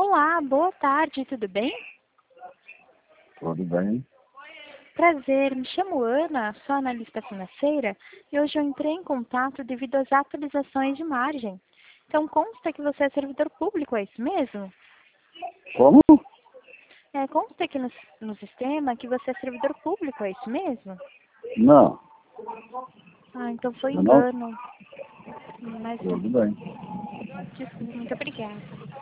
Olá, boa tarde, tudo bem? Tudo bem? Prazer, me chamo Ana, sou analista financeira e hoje eu entrei em contato devido às atualizações de margem. Então consta que você é servidor público, é isso mesmo? Como? Consta aqui no sistema que você é servidor público, é isso mesmo? Não. Então foi Não? engano. Mas, Tudo bem. desculpa, muito obrigada.